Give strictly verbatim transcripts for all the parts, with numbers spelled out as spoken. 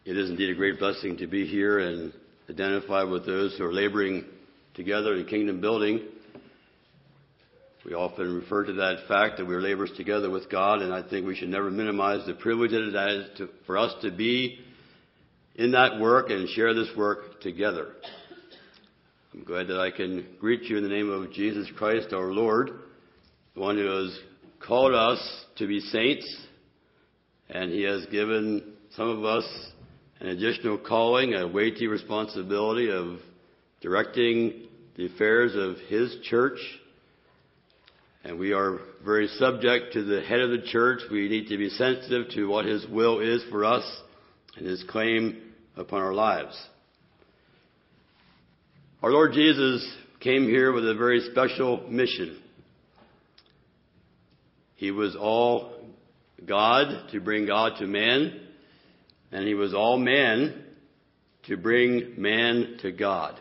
It is indeed a great blessing to be here and identify with those who are laboring together in kingdom building. We often refer to that fact that we are laborers together with God, and I think we should never minimize the privilege that it is to, for us to be in that work and share this work together. I'm glad that I can greet you in the name of Jesus Christ our Lord, the one who has called us to be saints, and He has given some of us an additional calling, a weighty responsibility of directing the affairs of His church. And we are very subject to the head of the church. We need to be sensitive to what His will is for us and His claim upon our lives. Our Lord Jesus came here with a very special mission. He was all God to bring God to man, and He was all man to bring man to God.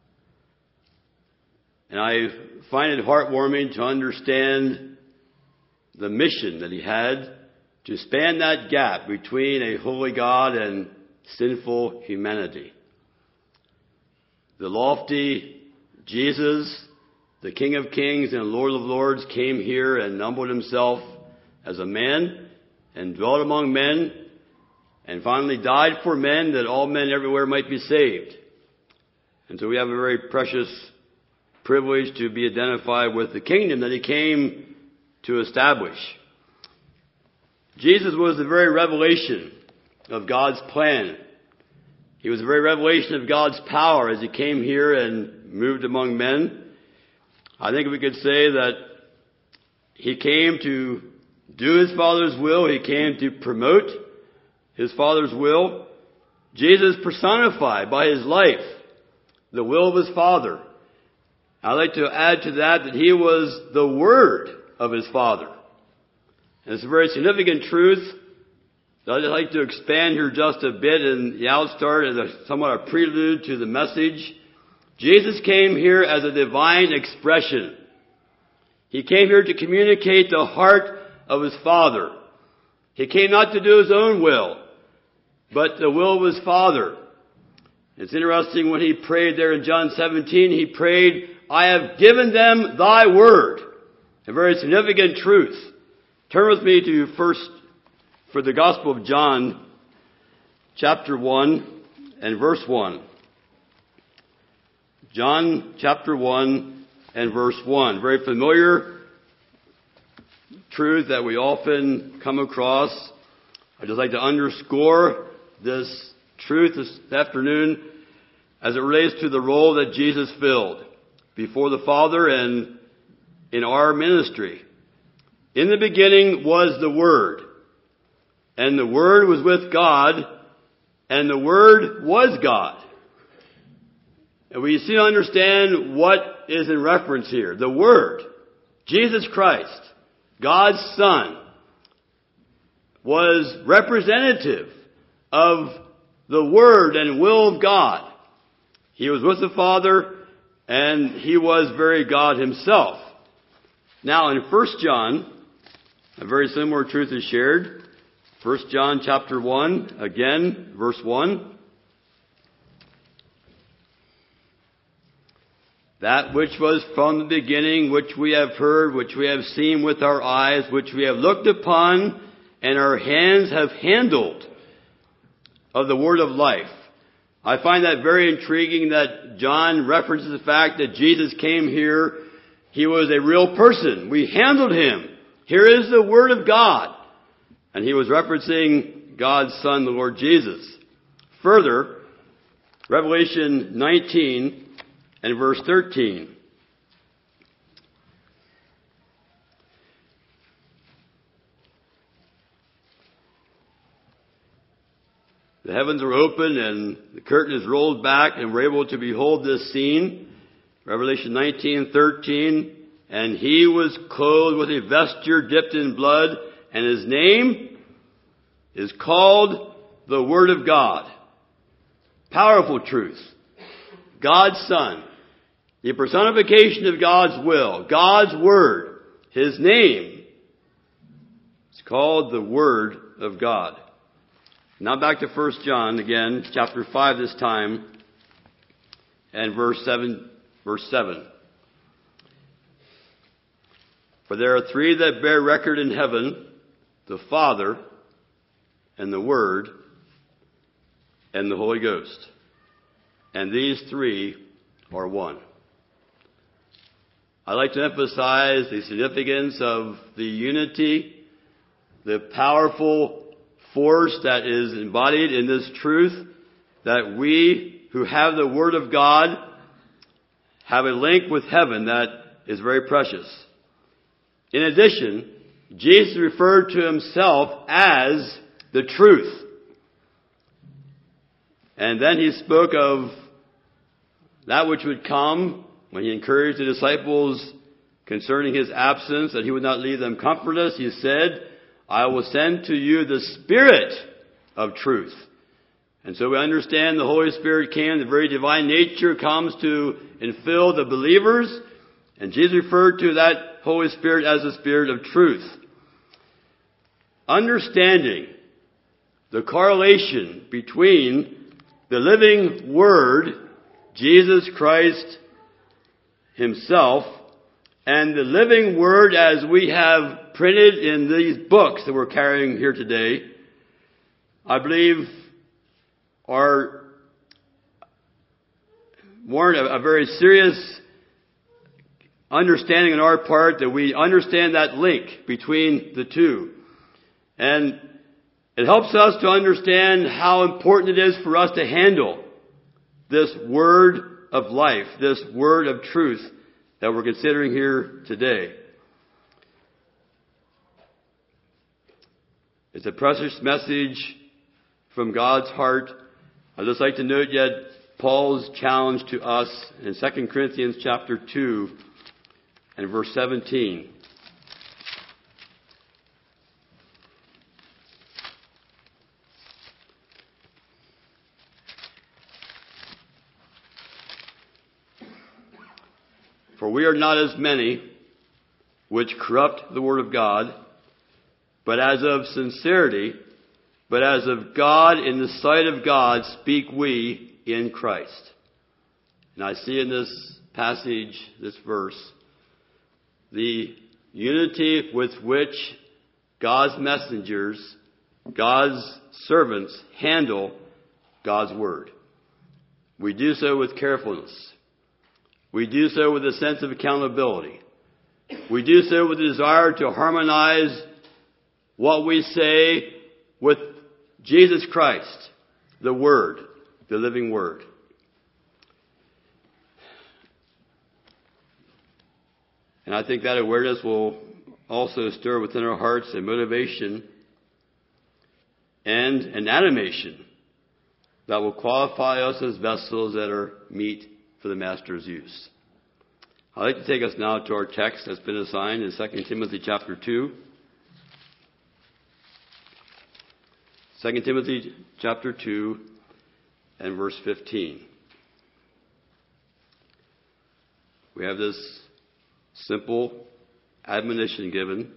And I find it heartwarming to understand the mission that He had to span that gap between a holy God and sinful humanity. The lofty Jesus, the King of Kings and Lord of Lords, came here and humbled Himself as a man and dwelt among men and finally died for men that all men everywhere might be saved. And so we have a very precious privilege to be identified with the kingdom that He came to establish. Jesus was the very revelation of God's plan. He was the very revelation of God's power as He came here and moved among men. I think we could say that He came to do His Father's will. He came to promote His Father's will. Jesus personified by His life the will of His Father. I'd like to add to that that He was the Word of His Father. And it's a very significant truth. I'd like to expand here just a bit in the outstart as a somewhat a prelude to the message. Jesus came here as a divine expression. He came here to communicate the heart of His Father. He came not to do His own will, but the will of His Father. It's interesting when He prayed there in John seventeen, He prayed, I have given them Thy word. A very significant truth. Turn with me to first, for the Gospel of John, chapter one and verse one. John chapter one and verse one. Very familiar truth that we often come across. I'd just like to underscore this truth this afternoon as it relates to the role that Jesus filled before the Father and in our ministry. In the beginning was the Word, and the Word was with God, and the Word was God. And we see to understand what is in reference here. The Word, Jesus Christ, God's Son, was representative of the Word and will of God. He was with the Father, and He was very God Himself. Now in First John, a very similar truth is shared. First John chapter one, again, verse one. That which was from the beginning, which we have heard, which we have seen with our eyes, which we have looked upon, and our hands have handled of the word of life. I find that very intriguing that John references the fact that Jesus came here. He was a real person. We handled Him. Here is the Word of God. And He was referencing God's Son, the Lord Jesus. Further, Revelation nineteen and verse thirteen. The heavens are open and the curtain is rolled back and we're able to behold this scene. Revelation nineteen thirteen. And He was clothed with a vesture dipped in blood, and His name is called the Word of God. Powerful truth. God's Son. The personification of God's will. God's Word. His name is called the Word of God. Now back to First John again, chapter five this time, and verse seven, verse seven. For there are three that bear record in heaven, the Father, and the Word, and the Holy Ghost. And these three are one. I like to emphasize the significance of the unity, the powerful force that is embodied in this truth, that we who have the Word of God have a link with heaven that is very precious. In addition, Jesus referred to himself as the truth. And then he spoke of that which would come when he encouraged the disciples concerning his absence, that he would not leave them comfortless. He said, I will send to you the Spirit of truth. And so we understand the Holy Spirit came, the very divine nature comes to infill the believers. And Jesus referred to that Holy Spirit as the Spirit of truth. Understanding the correlation between the living Word, Jesus Christ himself, and the living Word as we have printed in these books that we're carrying here today, I believe are warrant a, a very serious understanding on our part, that we understand that link between the two. And it helps us to understand how important it is for us to handle this word of life, this word of truth that we're considering here today. It's a precious message from God's heart. I'd just like to note yet Paul's challenge to us in Second Corinthians chapter two and verse seventeen. For we are not as many which corrupt the word of God, but as of sincerity, but as of God, in the sight of God, speak we in Christ. And I see in this passage, this verse, the unity with which God's messengers, God's servants handle God's word. We do so with carefulness. We do so with a sense of accountability. We do so with a desire to harmonize what we say with Jesus Christ, the Word, the living Word. And I think that awareness will also stir within our hearts a motivation and an animation that will qualify us as vessels that are meet for the Master's use. I'd like to take us now to our text that's been assigned in Second Timothy chapter two. Second Timothy chapter two and verse fifteen. We have this simple admonition given.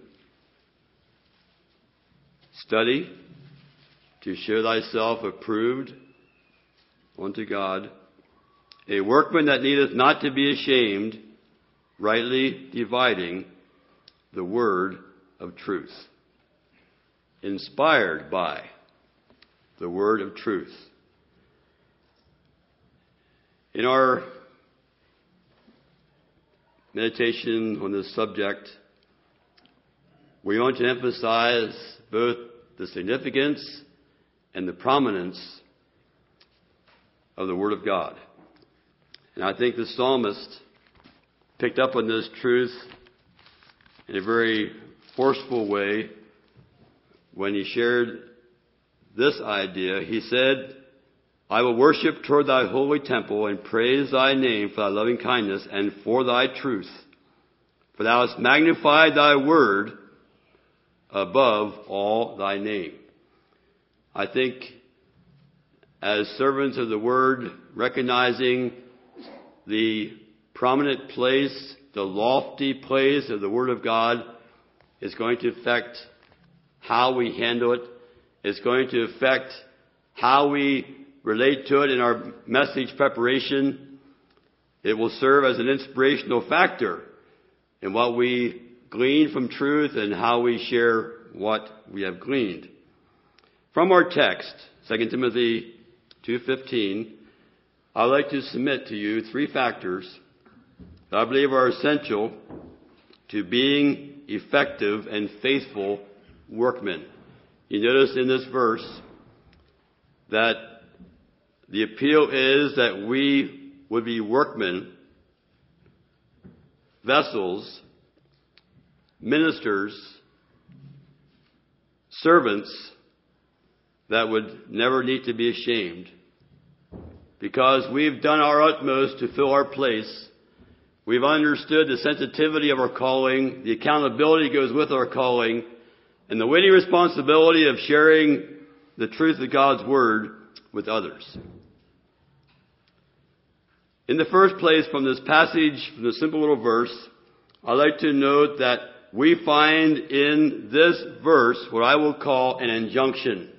Study to show thyself approved unto God, a workman that needeth not to be ashamed, rightly dividing the word of truth. Inspired by the word of truth. In our meditation on this subject, we want to emphasize both the significance and the prominence of the Word of God. And I think the psalmist picked up on this truth in a very forceful way when he shared this idea. He said, I will worship toward thy holy temple and praise thy name for thy loving kindness and for thy truth. For thou hast magnified thy word above all thy name. I think as servants of the word, recognizing the prominent place, the lofty place of the word of God is going to affect how we handle it. It's going to affect how we relate to it in our message preparation. It will serve as an inspirational factor in what we glean from truth and how we share what we have gleaned. From our text, Second Timothy two fifteen, I'd like to submit to you three factors that I believe are essential to being effective and faithful workmen. You notice in this verse that the appeal is that we would be workmen, vessels, ministers, servants that would never need to be ashamed, because we've done our utmost to fill our place. We've understood the sensitivity of our calling, the accountability goes with our calling, and the weighty responsibility of sharing the truth of God's Word with others. In the first place, from this passage, from this simple little verse, I'd like to note that we find in this verse what I will call an injunction.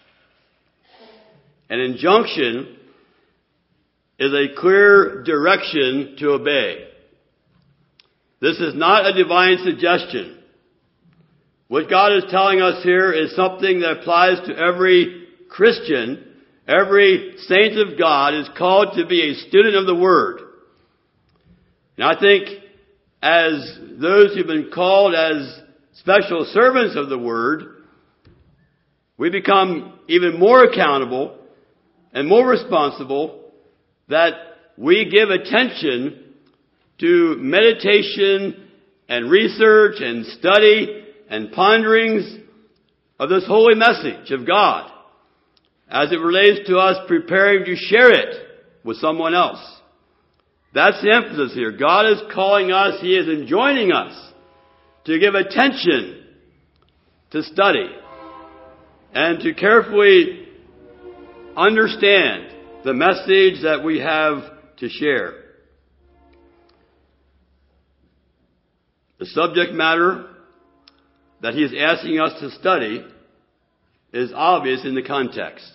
An injunction is a clear direction to obey. This is not a divine suggestion. What God is telling us here is something that applies to every Christian. Every saint of God is called to be a student of the Word. And I think as those who've been called as special servants of the Word, we become even more accountable and more responsible that we give attention to meditation and research and study and ponderings of this holy message of God as it relates to us preparing to share it with someone else. That's the emphasis here. God is calling us, He is enjoining us to give attention to study and to carefully understand the message that we have to share. The subject matter that He is asking us to study is obvious in the context.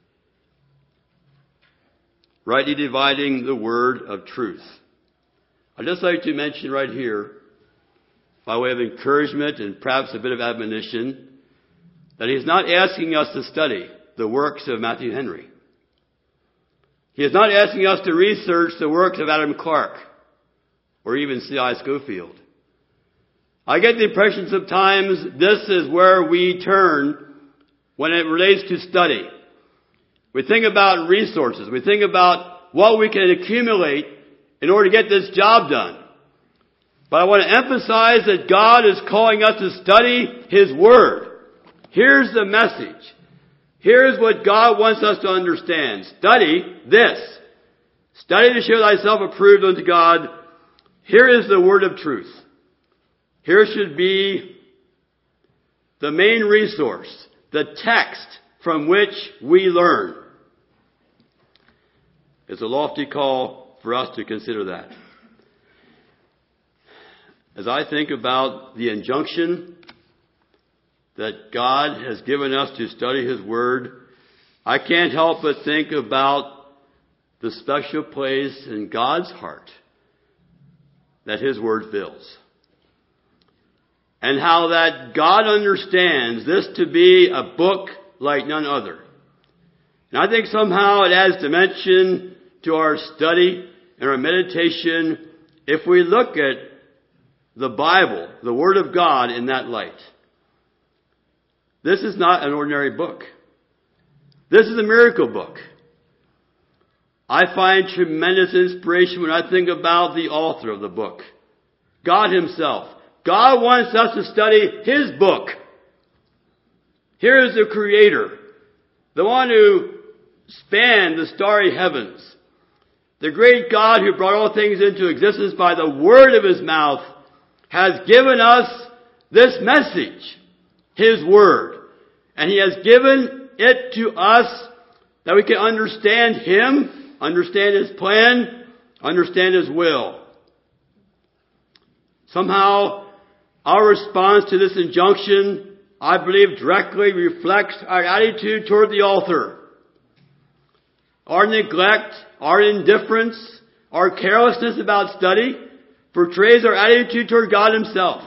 Rightly dividing the word of truth. I'd just like to mention right here, by way of encouragement and perhaps a bit of admonition, that He's not asking us to study the works of Matthew Henry. He is not asking us to research the works of Adam Clarke or even C I Scofield. I get the impression sometimes this is where we turn when it relates to study. We think about resources. We think about what we can accumulate in order to get this job done. But I want to emphasize that God is calling us to study His Word. Here's the message. Here's what God wants us to understand. Study this. Study to show thyself approved unto God. Here is the word of truth. Here should be the main resource, the text from which we learn. It's a lofty call for us to consider that. As I think about the injunction that God has given us to study His Word, I can't help but think about the special place in God's heart that His Word fills. And how that God understands this to be a book like none other. And I think somehow it adds dimension to our study and our meditation if we look at the Bible, the Word of God, in that light. This is not an ordinary book. This is a miracle book. I find tremendous inspiration when I think about the author of the book, God Himself. God wants us to study His book. Here is the Creator, the one who spanned the starry heavens, the great God who brought all things into existence by the word of His mouth, has given us this message, His Word. And He has given it to us that we can understand Him, understand His plan, understand His will. Somehow, our response to this injunction, I believe, directly reflects our attitude toward the author. our neglect, our indifference, our carelessness about study portrays our attitude toward God Himself.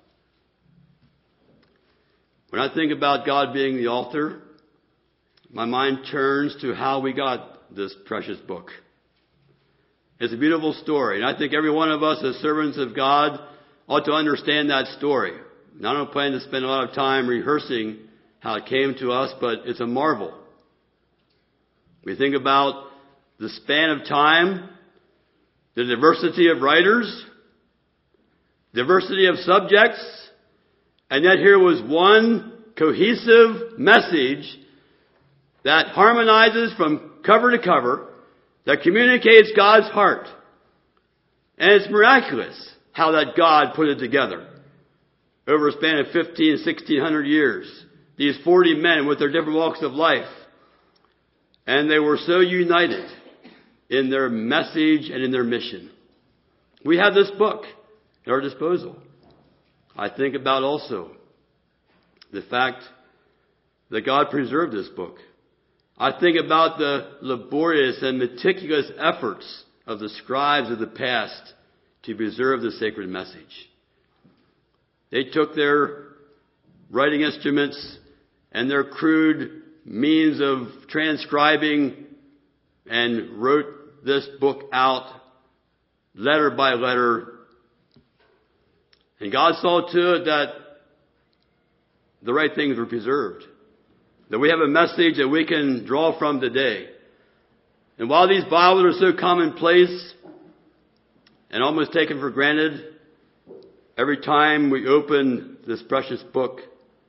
When I think about God being the author, my mind turns to how we got this precious book. It's a beautiful story, and I think every one of us as servants of God ought to understand that story. And I don't plan to spend a lot of time rehearsing how it came to us, but it's a marvel. We think about the span of time, the diversity of writers, diversity of subjects, and yet here was one cohesive message that harmonizes from cover to cover, that communicates God's heart. And it's miraculous how that God put it together. Over a span of fifteen, sixteen hundred years, these forty men with their different walks of life. And they were so united in their message and in their mission. We have this book at our disposal. I think about also the fact that God preserved this book. I think about the laborious and meticulous efforts of the scribes of the past to preserve the sacred message. They took their writing instruments and their crude means of transcribing and wrote this book out letter by letter. And God saw to it that the right things were preserved. That we have a message that we can draw from today. And while these Bibles are so commonplace and almost taken for granted, every time we open this precious book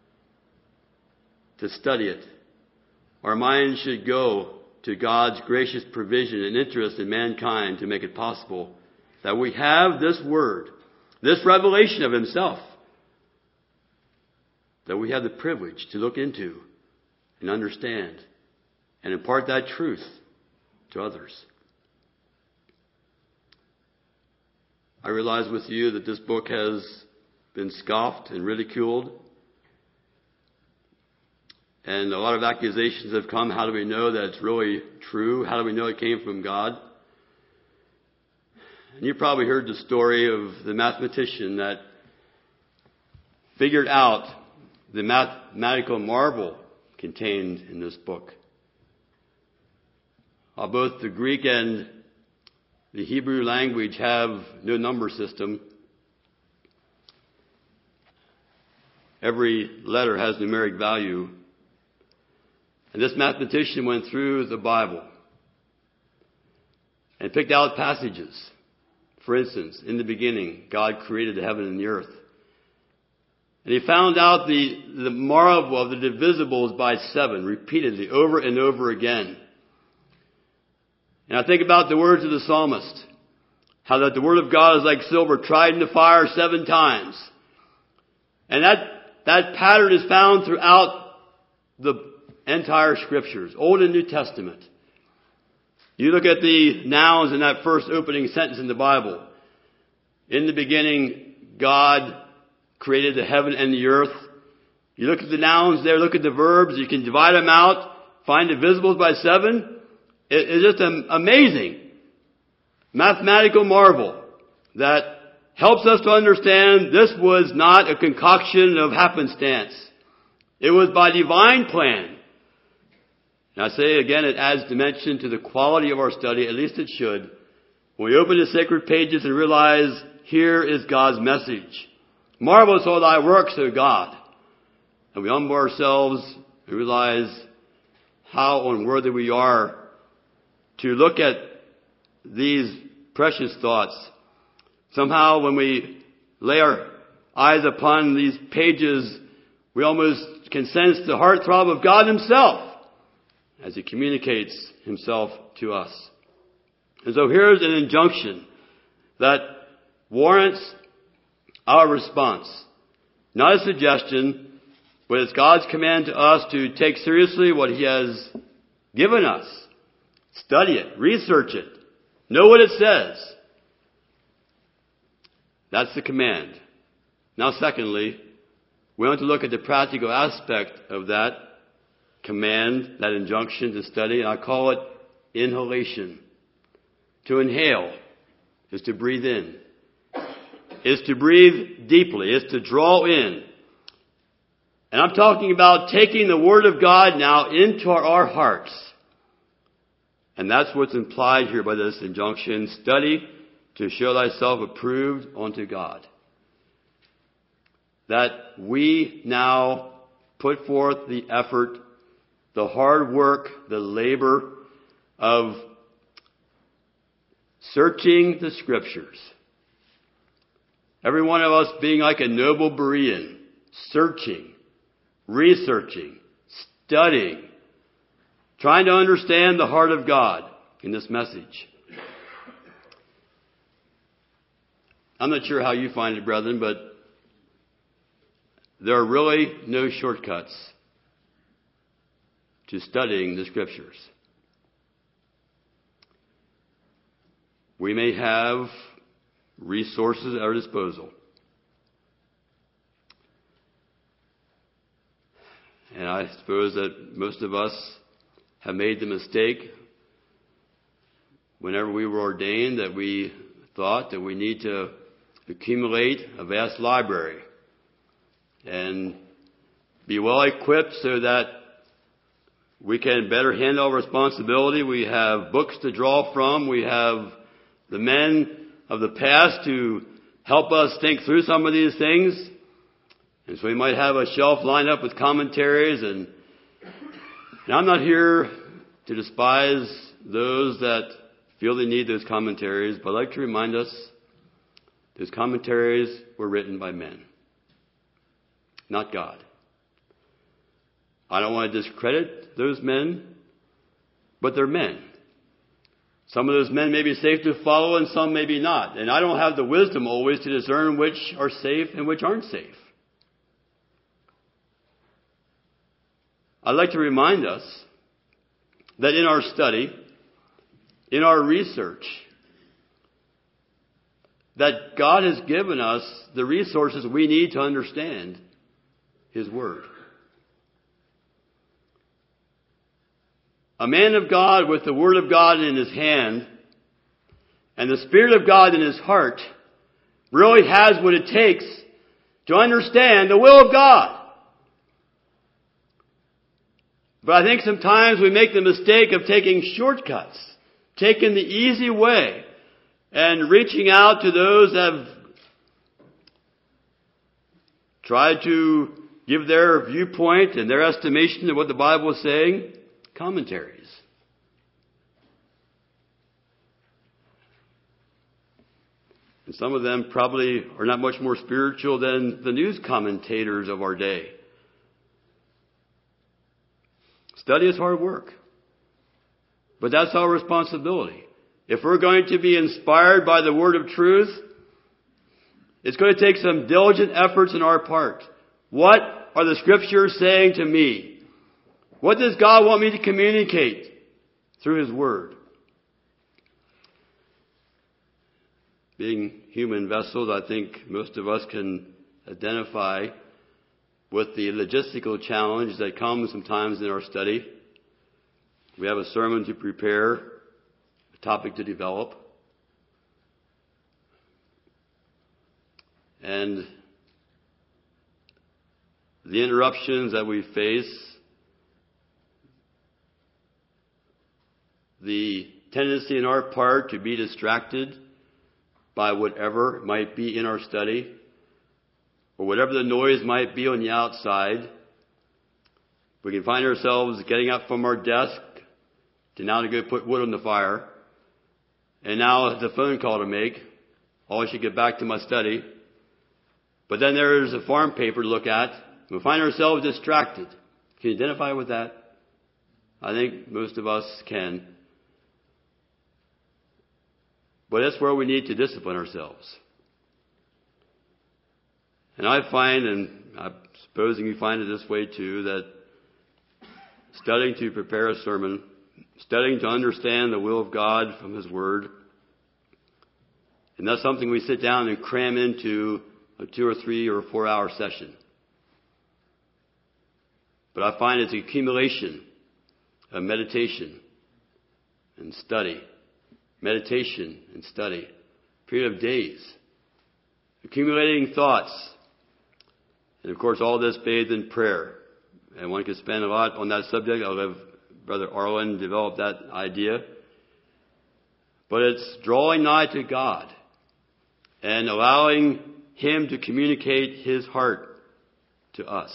to study it, our minds should go to God's gracious provision and interest in mankind to make it possible that we have this Word, this revelation of Himself, that we have the privilege to look into and understand and impart that truth to others. I realize with you that this book has been scoffed and ridiculed. And a lot of accusations have come. How do we know that it's really true? How do we know it came from God? And you probably heard the story of the mathematician that figured out the mathematical marvel contained in this book. While both the Greek and the Hebrew language have no number system, every letter has numeric value. And this mathematician went through the Bible and picked out passages. For instance, in the beginning, God created the heaven and the earth. And he found out the, the marvel of the divisibles by seven, repeatedly, over and over again. And I think about the words of the psalmist, how that the word of God is like silver tried in the fire seven times. And that, that pattern is found throughout the entire scriptures, Old and New Testament. You look at the nouns in that first opening sentence in the Bible. In the beginning, God created the heaven and the earth. You look at the nouns there, look at the verbs, you can divide them out, find divisibles by seven. It, it's just an amazing mathematical marvel that helps us to understand this was not a concoction of happenstance. It was by divine plan. And I say again, it adds dimension to the quality of our study, at least it should. When we open the sacred pages and realize, here is God's message. Marvelous are thy works, O God. And we humble ourselves and realize how unworthy we are to look at these precious thoughts. Somehow when we lay our eyes upon these pages, we almost can sense the heartthrob of God Himself as He communicates Himself to us. And so here's an injunction that warrants our response. Not a suggestion, but it's God's command to us to take seriously what He has given us. Study it, research it, know what it says. That's the command. Now secondly, we want to look at the practical aspect of that command, that injunction to study, and I call it inhalation. To inhale is to breathe in, is to breathe deeply, is to draw in. And I'm talking about taking the Word of God now into our, our hearts. And that's what's implied here by this injunction. Study to show thyself approved unto God. That we now put forth the effort, the hard work, the labor of searching the Scriptures. Every one of us being like a noble Berean, searching, researching, studying, trying to understand the heart of God in this message. I'm not sure how you find it, brethren, but there are really no shortcuts to studying the Scriptures. We may have resources at our disposal. And I suppose that most of us have made the mistake whenever we were ordained that we thought that we need to accumulate a vast library and be well equipped so that we can better handle our responsibility. We have books to draw from. We have the men of the past to help us think through some of these things. And so we might have a shelf lined up with commentaries. And, and I'm not here to despise those that feel they need those commentaries, but I'd like to remind us those commentaries were written by men, not God. I don't want to discredit those men, but they're men. Some of those men may be safe to follow and some maybe not. And I don't have the wisdom always to discern which are safe and which aren't safe. I'd like to remind us that in our study, in our research, that God has given us the resources we need to understand His Word. A man of God with the Word of God in his hand and the Spirit of God in his heart really has what it takes to understand the will of God. But I think sometimes we make the mistake of taking shortcuts, taking the easy way, and reaching out to those that have tried to give their viewpoint and their estimation of what the Bible is saying. Commentaries. And some of them probably are not much more spiritual than the news commentators of our day. Study is hard work. But that's our responsibility. If we're going to be inspired by the word of truth, it's going to take some diligent efforts on our part. What are the Scriptures saying to me? What does God want me to communicate through His Word? Being human vessels, I think most of us can identify with the logistical challenge that comes sometimes in our study. We have a sermon to prepare, a topic to develop. And the interruptions that we face, the tendency in our part to be distracted by whatever might be in our study, or whatever the noise might be on the outside. We can find ourselves getting up from our desk to now to go put wood on the fire, and now it's a phone call to make. Oh, I should get back to my study. But then there's a farm paper to look at. We find ourselves distracted. Can you identify with that? I think most of us can. But that's where we need to discipline ourselves. And I find, and I'm supposing you find it this way too, that studying to prepare a sermon, studying to understand the will of God from His Word, and that's something we sit down and cram into a two or three or four hour session. But I find it's an accumulation of meditation, and study. Meditation and study. Period of days. Accumulating thoughts. And of course all this bathed in prayer. And one could spend a lot on that subject. I'll let Brother Arlen develop that idea. But it's drawing nigh to God and allowing Him to communicate His heart to us.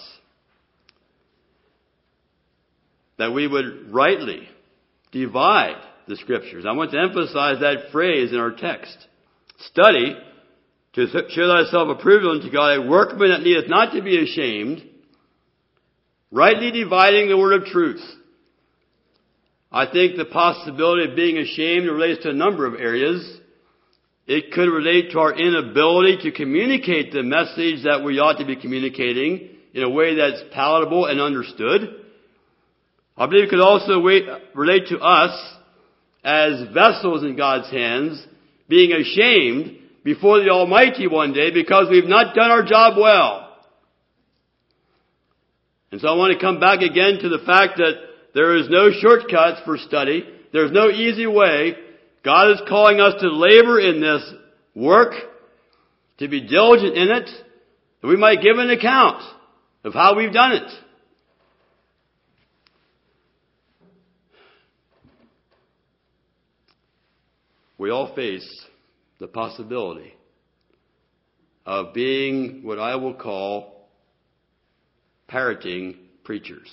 That we would rightly divide the Scriptures. I want to emphasize that phrase in our text. Study to show thyself approved unto God, a workman that needeth not to be ashamed, rightly dividing the word of truth. I think the possibility of being ashamed relates to a number of areas. It could relate to our inability to communicate the message that we ought to be communicating in a way that's palatable and understood. I believe it could also relate to us as vessels in God's hands, being ashamed before the Almighty one day because we've not done our job well. And so I want to come back again to the fact that there is no shortcuts for study. There's no easy way. God is calling us to labor in this work, to be diligent in it, that we might give an account of how we've done it. We all face the possibility of being what I will call parroting preachers.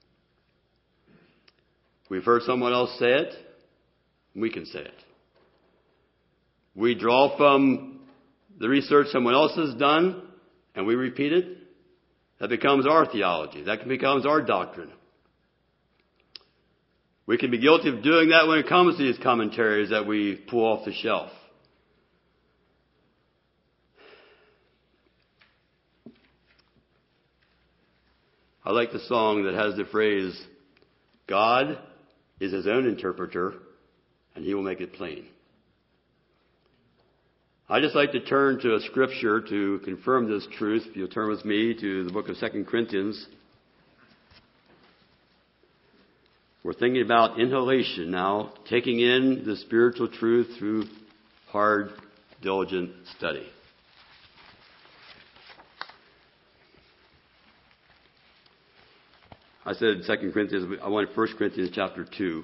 We've heard someone else say it, we can say it. We draw from the research someone else has done, and we repeat it. That becomes our theology. That becomes our doctrine. We can be guilty of doing that when it comes to these commentaries that we pull off the shelf. I like the song that has the phrase, God is His own interpreter, and He will make it plain. I'd just like to turn to a scripture to confirm this truth. If you'll turn with me to the book of Second Corinthians. We're thinking about inhalation now, taking in the spiritual truth through hard, diligent study. I said Second Corinthians, I want First Corinthians chapter two.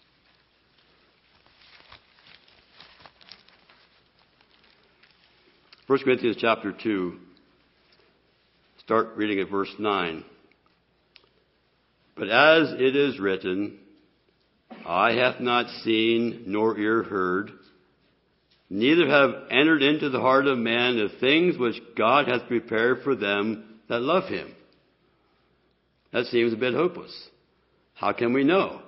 First Corinthians chapter two, start reading at verse nine. But as it is written, eye hath not seen, nor ear heard, neither have entered into the heart of man the things which God hath prepared for them that love Him. That seems a bit hopeless. How can we know?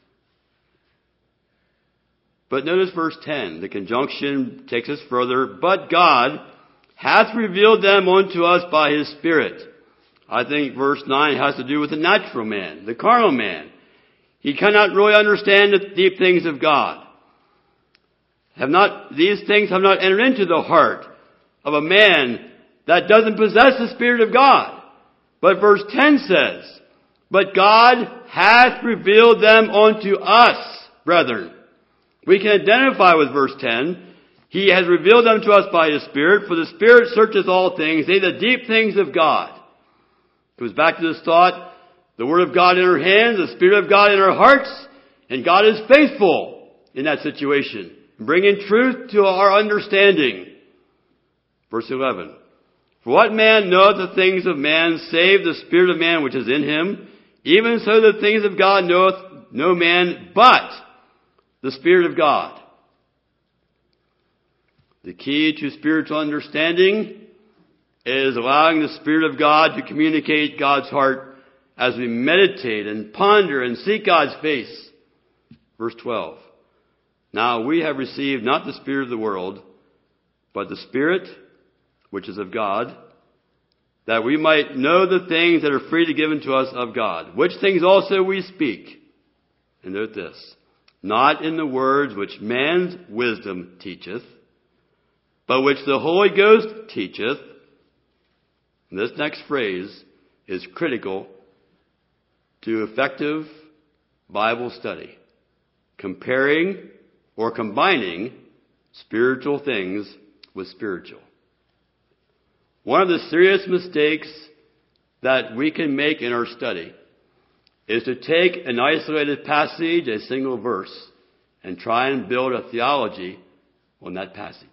But notice verse ten. The conjunction takes us further. But God hath revealed them unto us by His Spirit. I think verse nine has to do with the natural man, the carnal man. He cannot really understand the deep things of God. Have not, these things have not entered into the heart of a man that doesn't possess the Spirit of God. But verse ten says, but God hath revealed them unto us, brethren. We can identify with verse ten. He has revealed them to us by His Spirit, for the Spirit searcheth all things, yea, the deep things of God. It goes back to this thought, the Word of God in our hands, the Spirit of God in our hearts, and God is faithful in that situation, bringing truth to our understanding. Verse eleven. For what man knoweth the things of man, save the Spirit of man which is in him? Even so the things of God knoweth no man but the Spirit of God. The key to spiritual understanding is allowing the Spirit of God to communicate God's heart as we meditate and ponder and seek God's face. Verse twelve. Now we have received not the spirit of the world, but the Spirit which is of God, that we might know the things that are freely given to us of God, which things also we speak. And note this, not in the words which man's wisdom teacheth, but which the Holy Ghost teacheth. And this next phrase is critical to effective Bible study. comparing or combining spiritual things with spiritual. One of the serious mistakes that we can make in our study is to take an isolated passage, a single verse, and try and build a theology on that passage.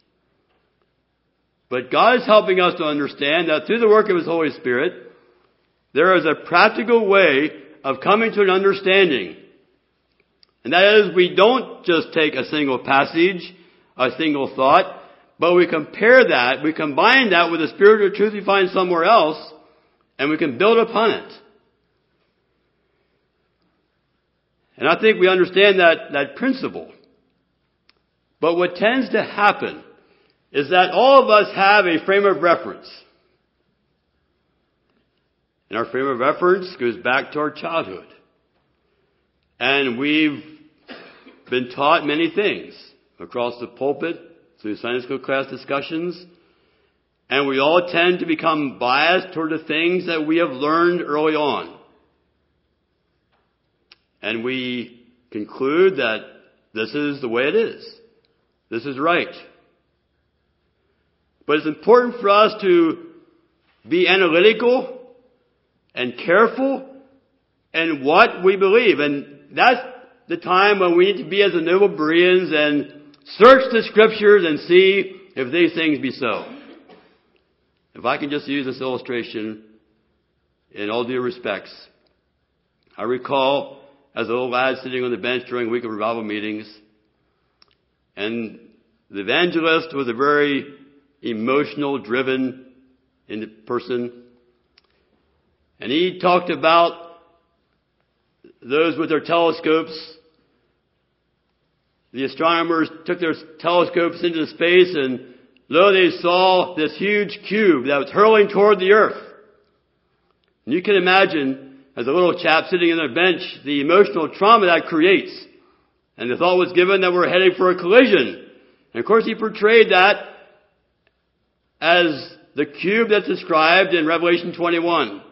But God is helping us to understand that through the work of His Holy Spirit, there is a practical way of coming to an understanding. And that is, we don't just take a single passage, a single thought, but we compare that, we combine that with the spiritual truth we find somewhere else, and we can build upon it. And I think we understand that, that principle. But what tends to happen is that all of us have a frame of reference. And our frame of reference goes back to our childhood. And we've been taught many things across the pulpit, through Sunday school class discussions. And we all tend to become biased toward the things that we have learned early on. And we conclude that this is the way it is. This is right. But it's important for us to be analytical and careful in what we believe. And that's the time when we need to be as the noble Bereans and search the Scriptures and see if these things be so. If I can just use this illustration in all due respects, I recall as a little lad sitting on the bench during week of revival meetings, and the evangelist was a very emotional, driven person, and he talked about those with their telescopes. The astronomers took their telescopes into space, and lo, they saw this huge cube that was hurling toward the earth. And you can imagine, as a little chap sitting on a bench, the emotional trauma that creates. And the thought was given that we're heading for a collision. And of course he portrayed that as the cube that's described in Revelation twenty-one.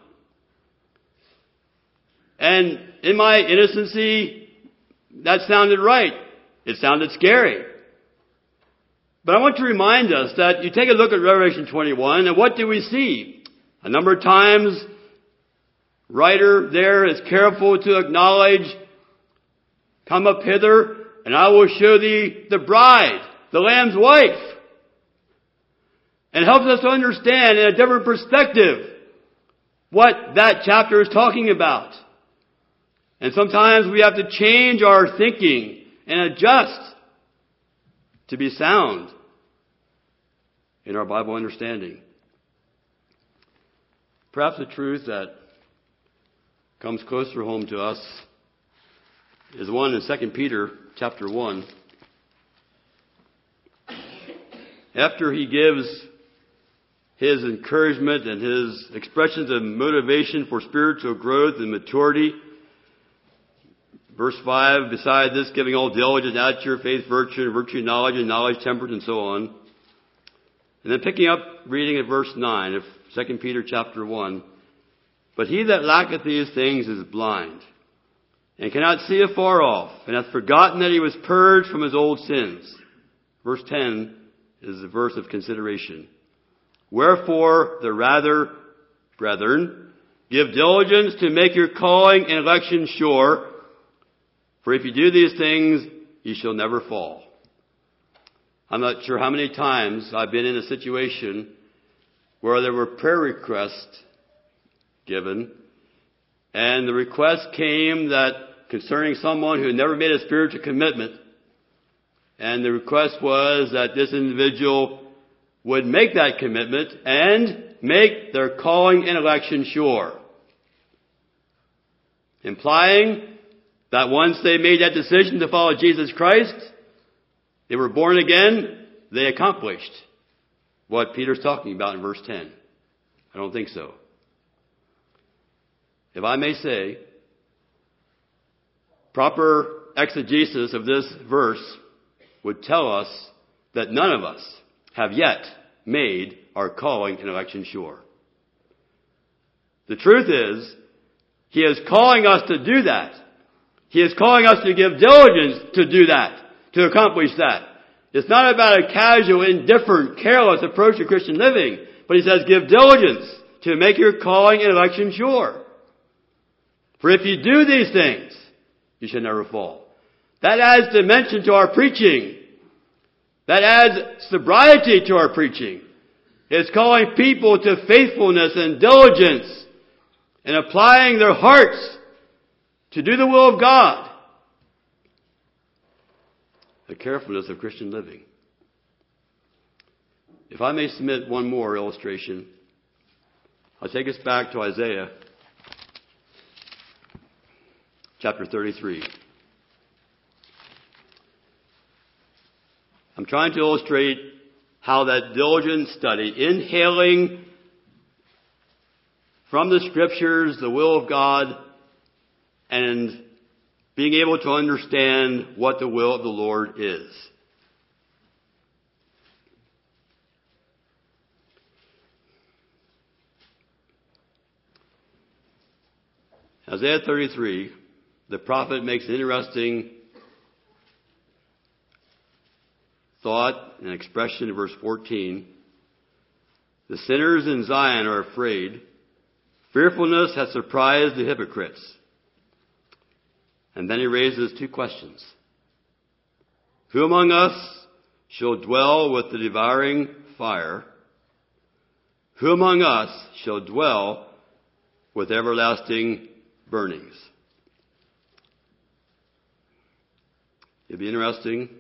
And in my innocency, that sounded right. It sounded scary. But I want to remind us that you take a look at Revelation twenty-one, and what do we see? A number of times, writer there is careful to acknowledge, come up hither, and I will show thee the bride, the Lamb's wife. And it helps us to understand in a different perspective what that chapter is talking about. And sometimes we have to change our thinking and adjust to be sound in our Bible understanding. Perhaps the truth that comes closer home to us is one in Second Peter chapter one. After he gives his encouragement and his expressions of motivation for spiritual growth and maturity, verse five, beside this, giving all diligence, add to your faith virtue, and virtue knowledge, and knowledge temperance, and so on. And then picking up, reading at verse nine of Second Peter chapter one. But he that lacketh these things is blind, and cannot see afar off, and hath forgotten that he was purged from his old sins. Verse ten is the verse of consideration. Wherefore, the rather, brethren, give diligence to make your calling and election sure. For if you do these things, you shall never fall. I'm not sure how many times I've been in a situation where there were prayer requests given, and the request came that concerning someone who had never made a spiritual commitment, and the request was that this individual would make that commitment and make their calling and election sure. Implying that once they made that decision to follow Jesus Christ, they were born again, they accomplished what Peter's talking about in verse ten. I don't think so. If I may say, proper exegesis of this verse would tell us that none of us have yet made our calling and election sure. The truth is, He is calling us to do that. He is calling us to give diligence to do that, to accomplish that. It's not about a casual, indifferent, careless approach to Christian living, but he says give diligence to make your calling and election sure. For if you do these things, you shall never fall. That adds dimension to our preaching. That adds sobriety to our preaching. It's calling people to faithfulness and diligence and applying their hearts to do the will of God. The carefulness of Christian living. If I may submit one more illustration, I'll take us back to Isaiah chapter thirty-three. I'm trying to illustrate how that diligent study, inhaling from the Scriptures the will of God, and being able to understand what the will of the Lord is. Isaiah thirty-three, the prophet makes an interesting thought and expression in verse fourteen. The sinners in Zion are afraid. Fearfulness has surprised the hypocrites. And then he raises two questions. Who among us shall dwell with the devouring fire? Who among us shall dwell with everlasting burnings? It'd be interesting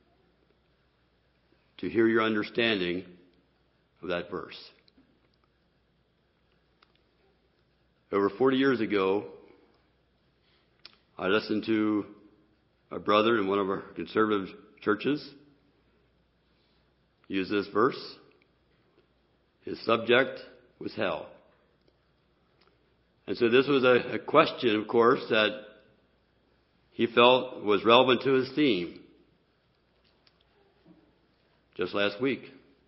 to hear your understanding of that verse. Over forty years ago, I listened to a brother in one of our conservative churches use this verse. His subject was hell. And so this was a, a question, of course, that he felt was relevant to his theme. Just last week,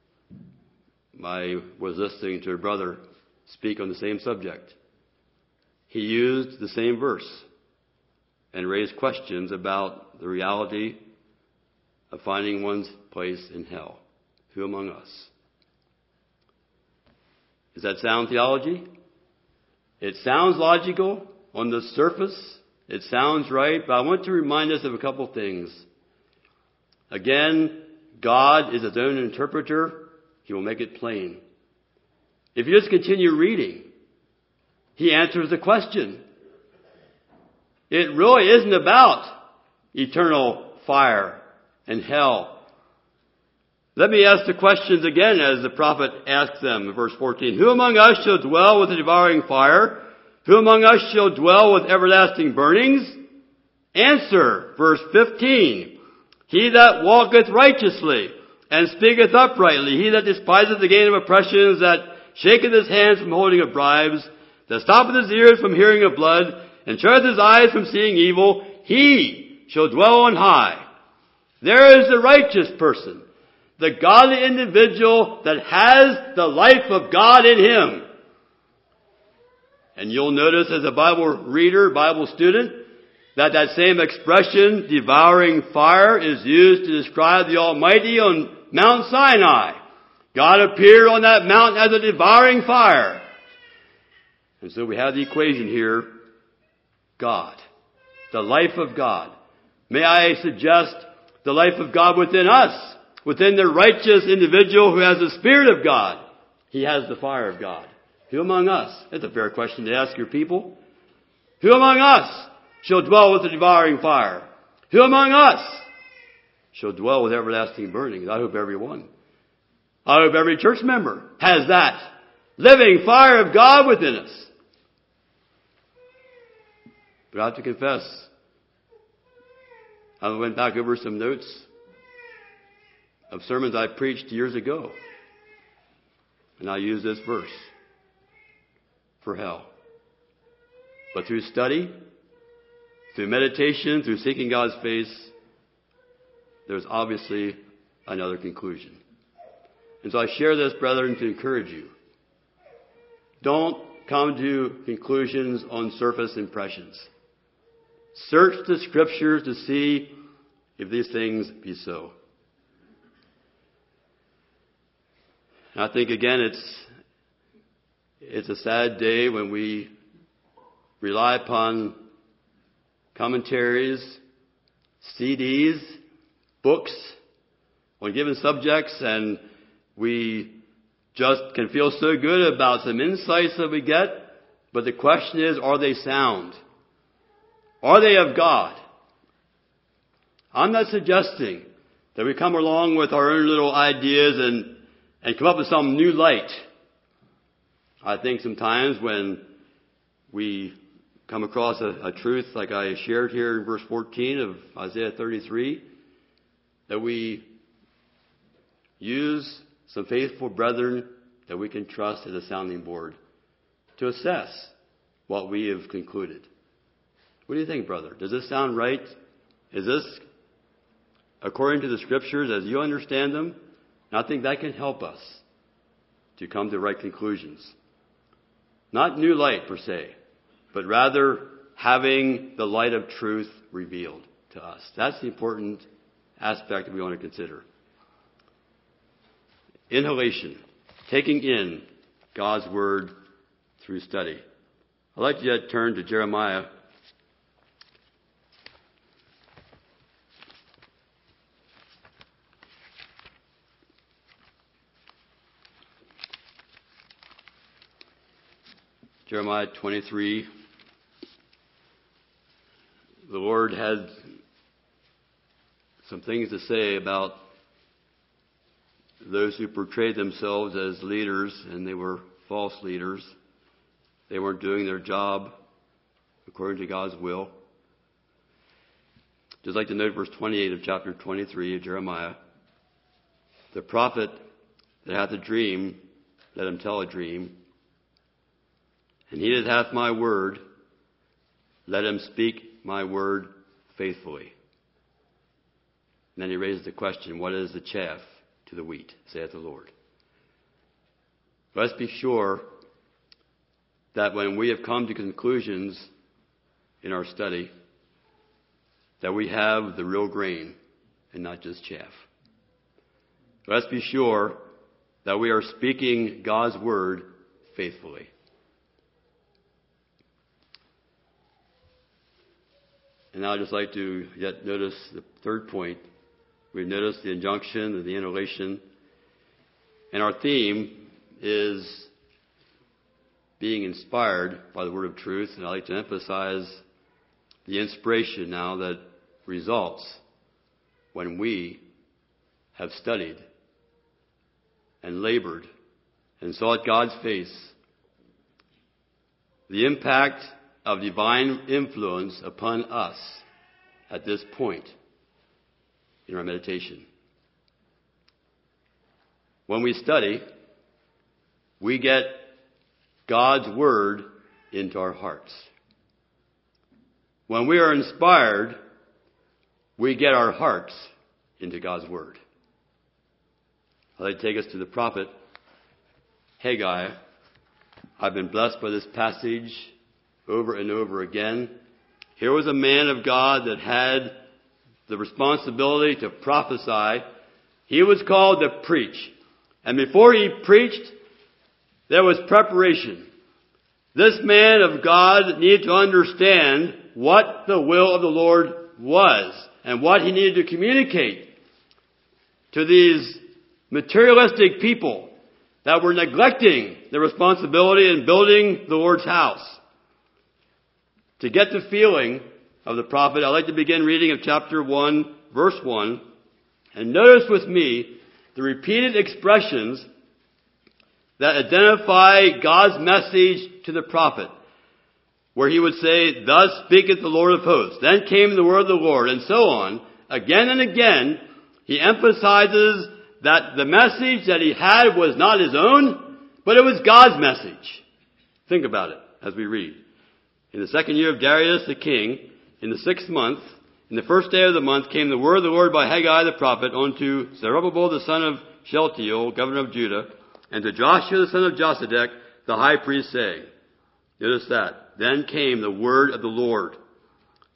I was listening to a brother speak on the same subject. He used the same verse and raised questions about the reality of finding one's place in hell. Who among us? Is that sound theology? It sounds logical on the surface. It sounds right, but I want to remind us of a couple things. Again, God is his own interpreter. He will make it plain. If you just continue reading, he answers the question. It really isn't about eternal fire and hell. Let me ask the questions again as the prophet asks them in verse fourteen. Who among us shall dwell with the devouring fire? Who among us shall dwell with everlasting burnings? Answer, verse fifteen. He that walketh righteously and speaketh uprightly, he that despiseth the gain of oppressions, that shaketh his hands from holding of bribes, that stoppeth his ears from hearing of blood, and shuteth his eyes from seeing evil, he shall dwell on high. There is the righteous person, the godly individual that has the life of God in him. And you'll notice as a Bible reader, Bible student, that that same expression, devouring fire, is used to describe the Almighty on Mount Sinai. God appeared on that mountain as a devouring fire. And so we have the equation here, God, the life of God. May I suggest the life of God within us, within the righteous individual who has the Spirit of God. He has the fire of God. Who among us? That's a fair question to ask your people. Who among us shall dwell with the devouring fire? Who among us shall dwell with everlasting burnings? I hope everyone. I hope every church member has that living fire of God within us. But I have to confess, I went back over some notes of sermons I preached years ago. And I used this verse for hell. But through study, through meditation, through seeking God's face, there's obviously another conclusion. And so I share this, brethren, to encourage you. Don't come to conclusions on surface impressions. Search the Scriptures to see if these things be so. And I think again it's it's a sad day when we rely upon commentaries, C Ds, books on given subjects, and we just can feel so good about some insights that we get, but the question is, are they sound? Are they of God? I'm not suggesting that we come along with our own little ideas and, and come up with some new light. I think sometimes when we come across a, a truth like I shared here in verse fourteen of Isaiah thirty-three, that we use some faithful brethren that we can trust as a sounding board to assess what we have concluded. What do you think, brother? Does this sound right? Is this according to the Scriptures as you understand them? And I think that can help us to come to right conclusions. Not new light per se, but rather having the light of truth revealed to us. That's the important aspect that we want to consider. Inhalation, taking in God's Word through study. I'd like to turn to Jeremiah. Jeremiah twenty-three. The Lord had some things to say about those who portrayed themselves as leaders, and they were false leaders. They weren't doing their job according to God's will. Just like to note verse twenty-eight of chapter twenty-three of Jeremiah. The prophet that hath a dream, let him tell a dream. And he that hath my word, let him speak my word faithfully. And then he raises the question, what is the chaff to the wheat, saith the Lord? Let's be sure that when we have come to conclusions in our study, that we have the real grain and not just chaff. Let's be sure that we are speaking God's word faithfully. And now I'd just like to yet notice the third point. We've noticed the injunction and the inhalation. And our theme is being inspired by the word of truth. And I'd like to emphasize the inspiration now that results when we have studied and labored and sought God's face. The impact of divine influence upon us at this point in our meditation. When we study, we get God's word into our hearts. When we are inspired, we get our hearts into God's word. I'd like to take us to the prophet Haggai. I've been blessed by this passage over and over again. Here was a man of God that had the responsibility to prophesy. He was called to preach. And before he preached, there was preparation. This man of God needed to understand what the will of the Lord was and what he needed to communicate to these materialistic people that were neglecting their responsibility in building the Lord's house. To get the feeling of the prophet, I'd like to begin reading of chapter one, verse one. And notice with me the repeated expressions that identify God's message to the prophet. Where he would say, thus speaketh the Lord of hosts. Then came the word of the Lord, and so on. Again and again, he emphasizes that the message that he had was not his own, but it was God's message. Think about it as we read. In the second year of Darius the king, in the sixth month, in the first day of the month, came the word of the Lord by Haggai the prophet unto Zerubbabel the son of Shealtiel, governor of Judah, and to Joshua the son of Josedech, the high priest, saying, notice that, then came the word of the Lord.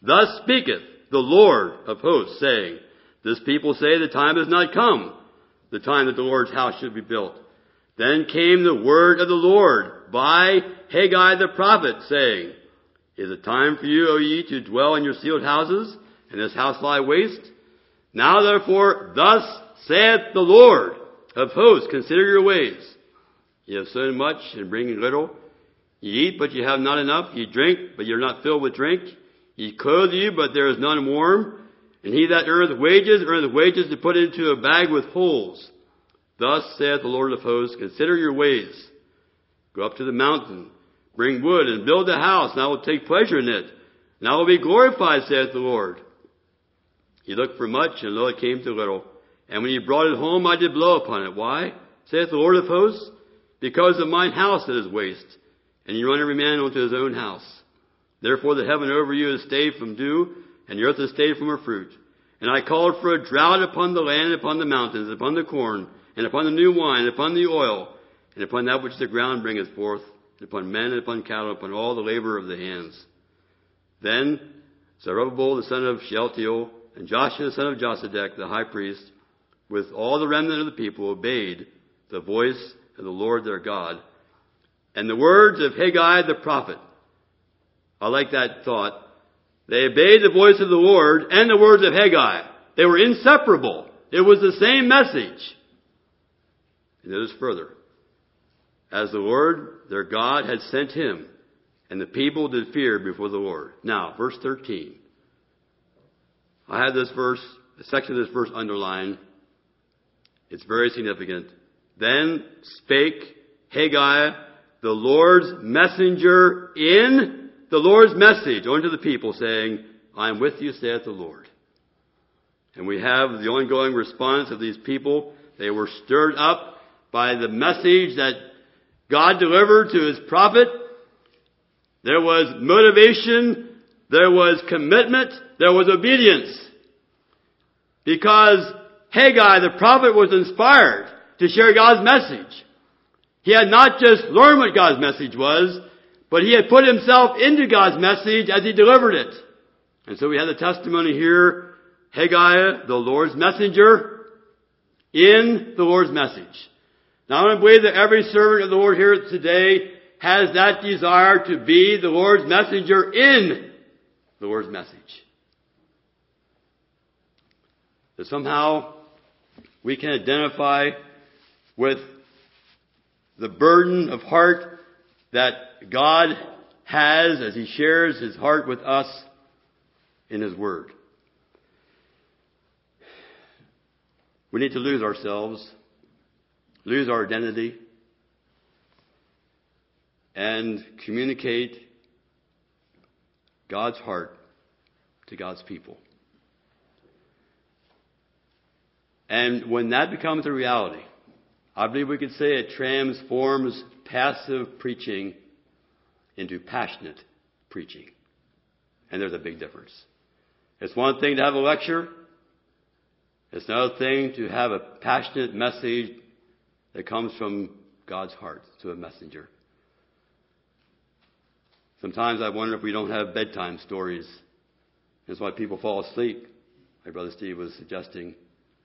Thus speaketh the Lord of hosts, saying, This people say the time has not come, the time that the Lord's house should be built. Then came the word of the Lord by Haggai the prophet, saying, Is it time for you, O ye, to dwell in your sealed houses, and this house lie waste? Now therefore, thus saith the Lord of hosts, consider your ways. Ye have sown much and bring little. Ye eat, but ye have not enough. Ye drink, but ye are not filled with drink. Ye clothe you, but there is none warm. And he that earneth wages, earneth wages to put into a bag with holes. Thus saith the Lord of hosts, consider your ways. Go up to the mountain, bring wood, and build a house, and I will take pleasure in it. And I will be glorified, saith the Lord. Ye looked for much, and lo, it came to little. And when ye brought it home, I did blow upon it. Why? Saith the Lord of hosts, because of mine house that is waste, and ye run every man unto his own house. Therefore the heaven over you is stayed from dew, and the earth is stayed from her fruit. And I called for a drought upon the land, and upon the mountains, and upon the corn, and upon the new wine, and upon the oil, and upon that which the ground bringeth forth, and upon men, and upon cattle, and upon all the labor of the hands. Then Zerubbabel the son of Shealtiel, and Joshua the son of Josedech, the high priest, with all the remnant of the people, obeyed the voice of the Lord their God, and the words of Haggai the prophet. I like that thought. They obeyed the voice of the Lord and the words of Haggai. They were inseparable. It was the same message. And it is further. As the Lord their God had sent him, and the people did fear before the Lord. Now, verse thirteen. I have this verse, a section of this verse underlined. It's very significant. Then spake Haggai, the Lord's messenger, in the Lord's message unto the people, saying, I am with you, saith the Lord. And we have the ongoing response of these people. They were stirred up by the message that God delivered to his prophet. There was motivation. There was commitment. There was obedience. Because Haggai, the prophet, was inspired to share God's message. He had not just learned what God's message was, but he had put himself into God's message as he delivered it. And so we have the testimony here, Haggai, the Lord's messenger, in the Lord's message. Now I believe that every servant of the Lord here today has that desire to be the Lord's messenger in the Lord's message. That somehow we can identify with the burden of heart that God has as he shares his heart with us in his word. We need to lose ourselves, lose our identity, and communicate God's heart to God's people. And when that becomes a reality, I believe we could say it transforms passive preaching into passionate preaching. And there's a big difference. It's one thing to have a lecture. It's another thing to have a passionate message that comes from God's heart to a messenger. Sometimes I wonder if we don't have bedtime stories. That's why people fall asleep, like Brother Steve was suggesting.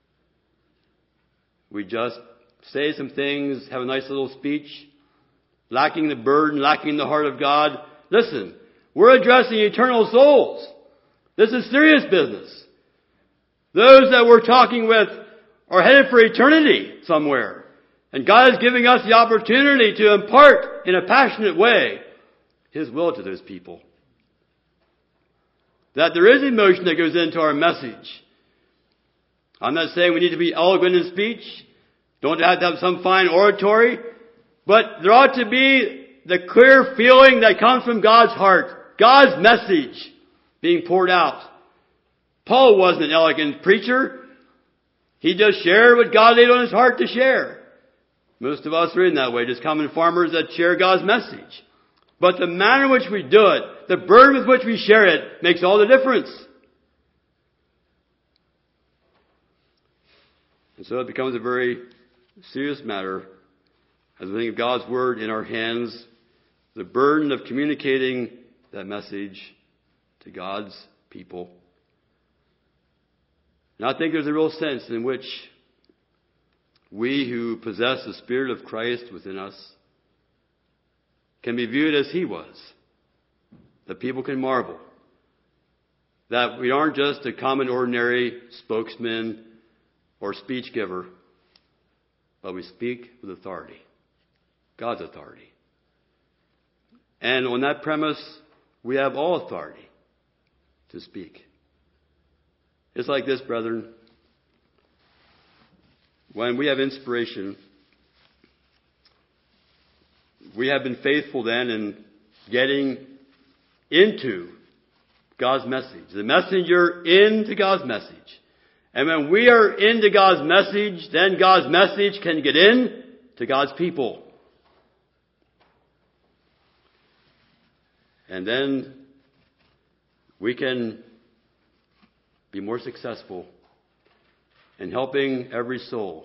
We just say some things, have a nice little speech, lacking the burden, lacking the heart of God. Listen, we're addressing eternal souls. This is serious business. Those that we're talking with are headed for eternity somewhere. And God is giving us the opportunity to impart in a passionate way his will to those people. That there is emotion that goes into our message. I'm not saying we need to be eloquent in speech. Don't have to have some fine oratory. But there ought to be the clear feeling that comes from God's heart. God's message being poured out. Paul wasn't an elegant preacher. He just shared what God laid on his heart to share. Most of us are in that way, just common farmers that share God's message. But the manner in which we do it, the burden with which we share it, makes all the difference. And so it becomes a very serious matter as we think of God's Word in our hands, the burden of communicating that message to God's people. And I think there's a real sense in which we who possess the Spirit of Christ within us can be viewed as He was. That people can marvel. That we aren't just a common ordinary spokesman or speech giver, but we speak with authority. God's authority. And on that premise, we have all authority to speak. It's like this, brethren. When we have inspiration, we have been faithful then in getting into God's message. The messenger into God's message. And when we are into God's message, then God's message can get in to God's people. And then we can be more successful in helping every soul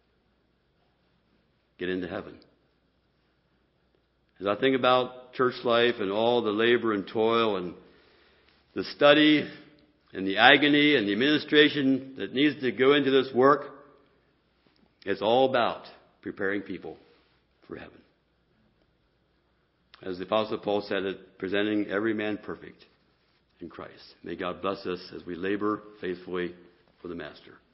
get into heaven. As I think about church life and all the labor and toil and the study and the agony and the administration that needs to go into this work, it's all about preparing people for heaven. As the Apostle Paul said it, presenting every man perfect in Christ. May God bless us as we labor faithfully for the Master.